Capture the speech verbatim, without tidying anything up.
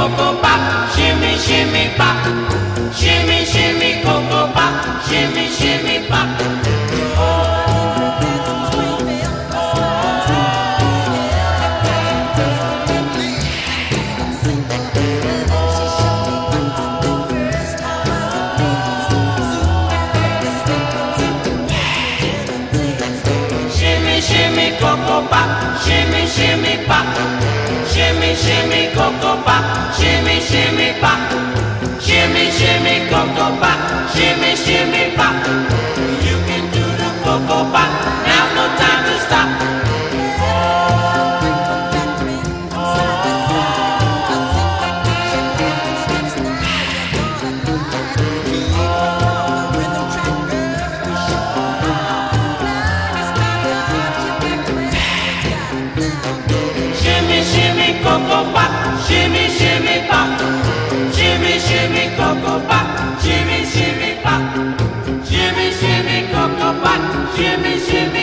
cocoa pop, shimmy, shimmy pop, shimmy, shimmy cocoa pop, shimmy, shimmy pop. Shimmy cocoa pop, shimmy shimmy pop, shimmy shimmy cocoa pop, shimmy shimmy pop, shimmy shimmy cocoa pop, shimmy shimmy pop. You can do the cocoa pop, now's no time to stop. Cocoa pop, shimmy, shimmy pop, shimmy, shimmy cocoa pop, shimmy, shimmy pop, shimmy, shimmy cocoa pop, shimmy, shimmy.